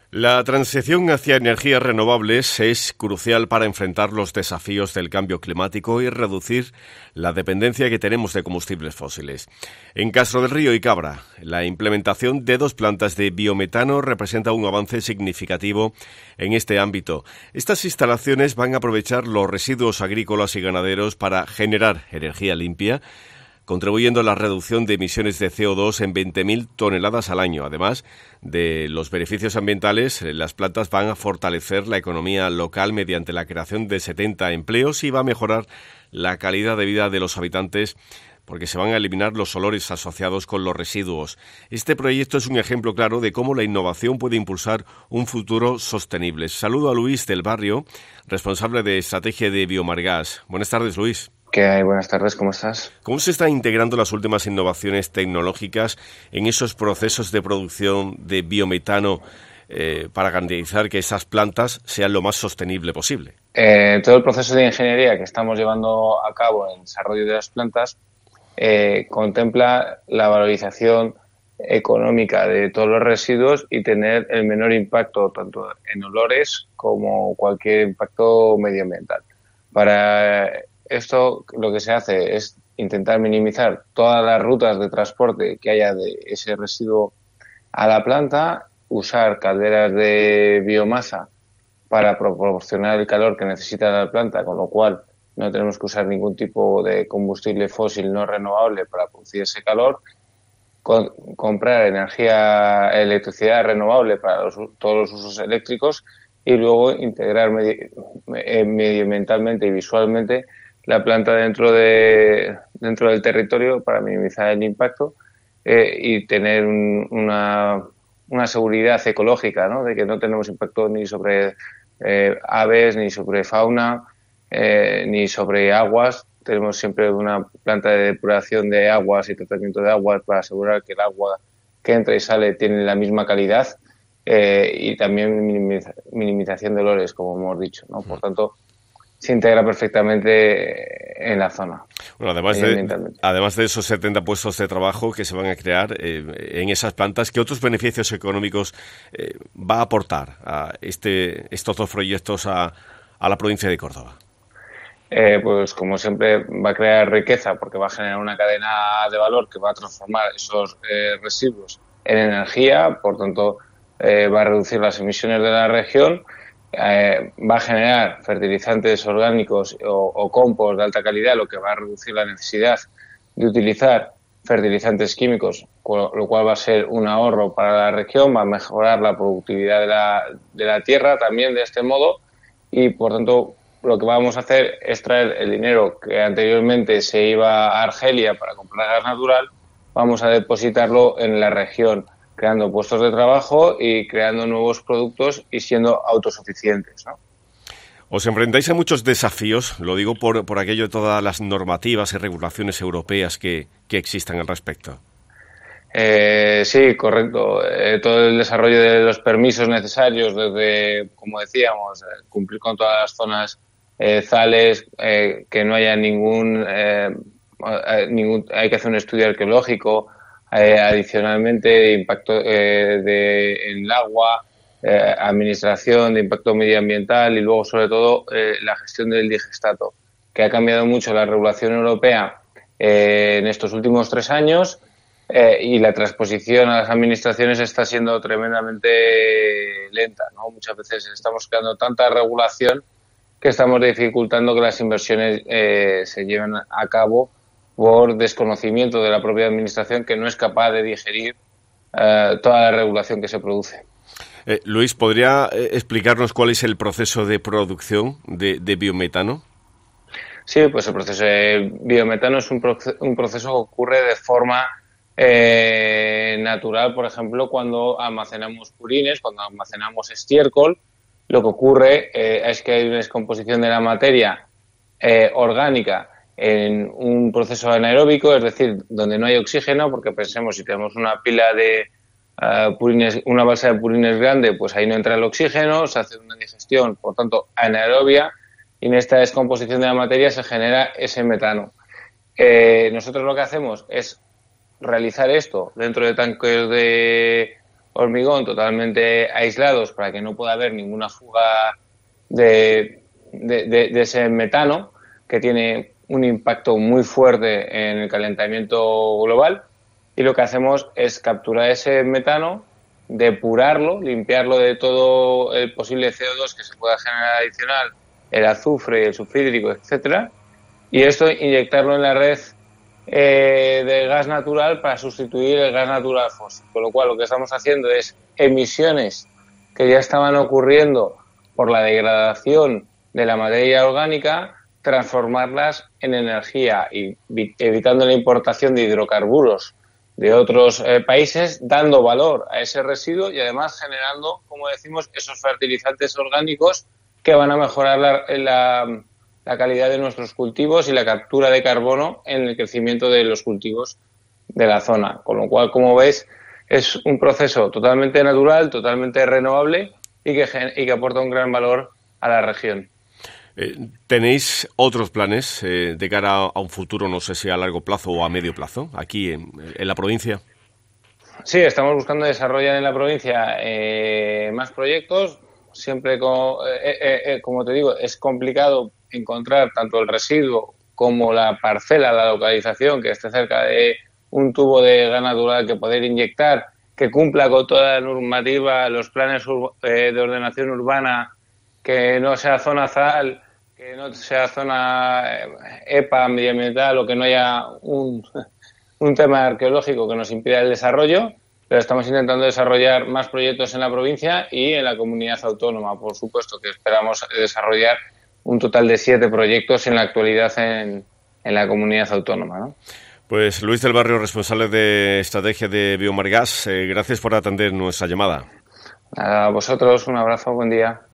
La transición hacia energías renovables es crucial para enfrentar los desafíos del cambio climático y reducir la dependencia que tenemos de combustibles fósiles. En Castro del Río y Cabra, la implementación de 2 plantas de biometano representa un avance significativo en este ámbito. Estas instalaciones van a aprovechar los residuos agrícolas y ganaderos para generar energía limpia, contribuyendo a la reducción de emisiones de CO2 en 20.000 toneladas al año. Además de los beneficios ambientales, las plantas van a fortalecer la economía local mediante la creación de 70 empleos y va a mejorar la calidad de vida de los habitantes porque se van a eliminar los olores asociados con los residuos. Este proyecto es un ejemplo claro de cómo la innovación puede impulsar un futuro sostenible. Saludo a Luis del Barrio, responsable de estrategia de Biomargas. Buenas tardes, Luis. ¿Qué hay? Buenas tardes, ¿cómo estás? ¿Cómo se están integrando las últimas innovaciones tecnológicas en esos procesos de producción de biometano para garantizar que esas plantas sean lo más sostenible posible? Todo el proceso de ingeniería que estamos llevando a cabo en el desarrollo de las plantas contempla la valorización económica de todos los residuos y tener el menor impacto tanto en olores como cualquier impacto medioambiental. Para esto lo que se hace es intentar minimizar todas las rutas de transporte que haya de ese residuo a la planta, usar calderas de biomasa para proporcionar el calor que necesita la planta, con lo cual no tenemos que usar ningún tipo de combustible fósil no renovable para producir ese calor, comprar electricidad renovable para todos los usos eléctricos y luego integrar medioambientalmente y visualmente la planta dentro del territorio para minimizar el impacto y tener una seguridad ecológica, ¿no? De que no tenemos impacto ni sobre aves, ni sobre fauna, ni sobre aguas. Tenemos siempre una planta de depuración de aguas y tratamiento de aguas para asegurar que el agua que entra y sale tiene la misma calidad y también minimización de olores, como hemos dicho, ¿no? Por tanto, se integra perfectamente en la zona. Bueno, además de esos 70 puestos de trabajo que se van a crear en esas plantas, ¿qué otros beneficios económicos va a aportar a estos 2 proyectos a la provincia de Córdoba? Pues como siempre va a crear riqueza porque va a generar una cadena de valor que va a transformar esos residuos en energía, por tanto va a reducir las emisiones de la región. Va a generar fertilizantes orgánicos o compost de alta calidad, lo que va a reducir la necesidad de utilizar fertilizantes químicos, lo cual va a ser un ahorro para la región, va a mejorar la productividad de la tierra también de este modo y, por tanto, lo que vamos a hacer es traer el dinero que anteriormente se iba a Argelia para comprar gas natural, vamos a depositarlo en la región, creando puestos de trabajo y creando nuevos productos y siendo autosuficientes, ¿no? Os enfrentáis a muchos desafíos, lo digo por aquello de todas las normativas y regulaciones europeas que existan al respecto. Sí, correcto. Todo el desarrollo de los permisos necesarios, desde, como decíamos, cumplir con todas las zonas ZALES, que no haya hay que hacer un estudio arqueológico, adicionalmente impacto en el agua, administración de impacto medioambiental y luego sobre todo la gestión del digestato, que ha cambiado mucho la regulación europea en estos últimos 3 años y la transposición a las administraciones está siendo tremendamente lenta, ¿no? Muchas veces estamos creando tanta regulación que estamos dificultando que las inversiones se lleven a cabo por desconocimiento de la propia administración que no es capaz de digerir toda la regulación que se produce. Luis, ¿podría explicarnos cuál es el proceso de producción de biometano? Sí, pues el proceso de biometano es un proceso que ocurre de forma natural, por ejemplo, cuando almacenamos purines, cuando almacenamos estiércol, lo que ocurre es que hay una descomposición de la materia orgánica en un proceso anaeróbico, es decir, donde no hay oxígeno, porque pensemos, si tenemos una pila de purines, una balsa de purines grande, pues ahí no entra el oxígeno, se hace una digestión, por tanto, anaerobia, y en esta descomposición de la materia se genera ese metano. Nosotros lo que hacemos es realizar esto dentro de tanques de hormigón totalmente aislados para que no pueda haber ninguna fuga de ese metano, que tiene un impacto muy fuerte en el calentamiento global. Y lo que hacemos es capturar ese metano, depurarlo, limpiarlo de todo el posible CO2 que se pueda generar adicional, el azufre, el sulfídrico, etcétera, y esto inyectarlo en la red de gas natural para sustituir el gas natural fósil. Con lo cual, lo que estamos haciendo es emisiones que ya estaban ocurriendo por la degradación de la materia orgánica, transformarlas en energía y evitando la importación de hidrocarburos de otros países, dando valor a ese residuo y además generando, como decimos, esos fertilizantes orgánicos que van a mejorar la calidad de nuestros cultivos y la captura de carbono en el crecimiento de los cultivos de la zona. Con lo cual, como ves, es un proceso totalmente natural, totalmente renovable y que aporta un gran valor a la región. ¿Tenéis otros planes de cara a un futuro, no sé si a largo plazo o a medio plazo, aquí en la provincia? Sí, estamos buscando desarrollar en la provincia más proyectos. Siempre, como te digo, es complicado encontrar tanto el residuo como la parcela, la localización, que esté cerca de un tubo de gas natural que poder inyectar, que cumpla con toda la normativa, los planes de ordenación urbana, que no sea zona ZAL, que no sea zona EPA medioambiental o que no haya un tema arqueológico que nos impida el desarrollo, pero estamos intentando desarrollar más proyectos en la provincia y en la comunidad autónoma, por supuesto, que esperamos desarrollar un total de 7 proyectos en la actualidad en la comunidad autónoma, ¿no? Pues Luis del Barrio, responsable de estrategia de Biomargas, gracias por atender nuestra llamada. A vosotros, un abrazo, buen día.